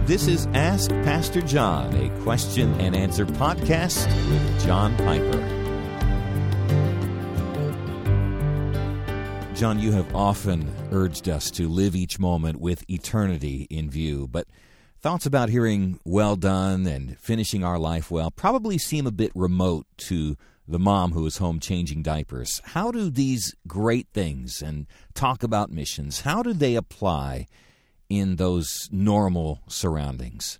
This is Ask Pastor John, a question and answer podcast with John Piper. John, you have often urged us to live each moment with eternity in view, but thoughts about hearing well done and finishing our life well probably seem a bit remote to the mom who is home changing diapers. How do these great things and talk about missions, how do they apply in those normal surroundings?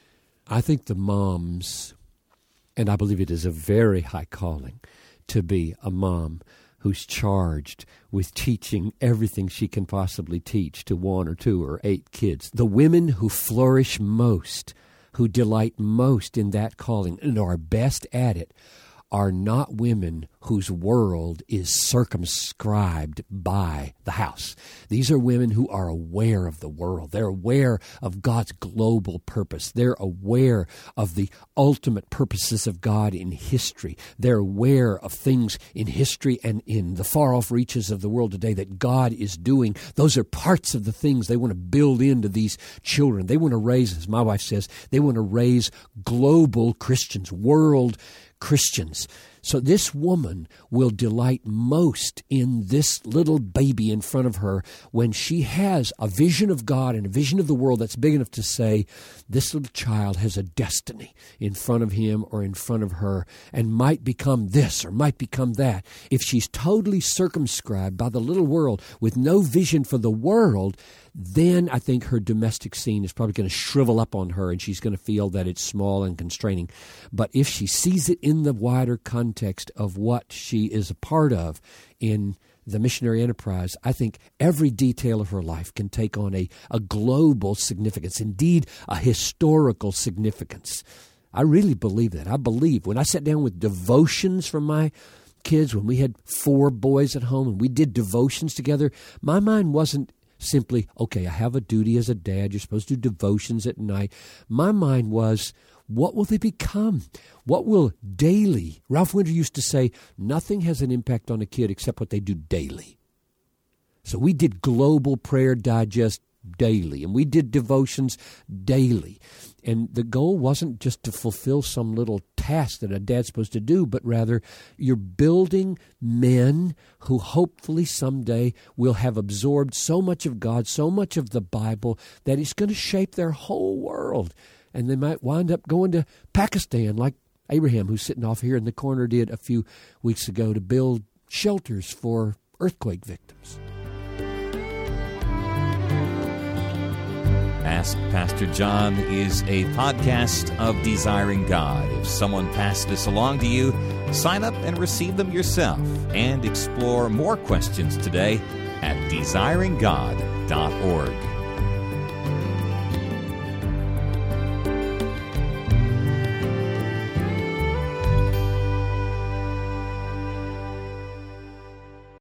I think the moms, and I believe it is a very high calling to be a mom who's charged with teaching everything she can possibly teach to 1 or 2 or 8 kids. The women who flourish most, who delight most in that calling and are best at it, are not women whose world is circumscribed by the house. These are women who are aware of the world. They're aware of God's global purpose. They're aware of the ultimate purposes of God in history. They're aware of things in history and in the far-off reaches of the world today that God is doing. Those are parts of the things they want to build into these children. They want to raise, as my wife says, they want to raise global Christians, world Christians. So this woman will delight most in this little baby in front of her when she has a vision of God and a vision of the world that's big enough to say, this little child has a destiny in front of him or in front of her and might become this or might become that. If she's totally circumscribed by the little world with no vision for the world, then I think her domestic scene is probably going to shrivel up on her and she's going to feel that it's small and constraining. But if she sees it in the wider context of what she is a part of in the missionary enterprise, I think every detail of her life can take on a global significance, indeed a historical significance. I really believe that. I believe when I sat down with devotions from my kids, when we had 4 boys at home and we did devotions together, my mind wasn't simply, okay, I have a duty as a dad. You're supposed to do devotions at night. My mind was, what will they become? What will daily? Ralph Winter used to say, nothing has an impact on a kid except what they do daily. So we did Global Prayer Digest daily, and we did devotions daily. And the goal wasn't just to fulfill some little task that a dad's supposed to do, but rather you're building men who hopefully someday will have absorbed so much of God, so much of the Bible, that it's going to shape their whole world. And they might wind up going to Pakistan like Abraham, who's sitting off here in the corner, did a few weeks ago to build shelters for earthquake victims. Ask Pastor John is a podcast of Desiring God. If someone passed this along to you, sign up and receive them yourself and explore more questions today at desiringgod.org.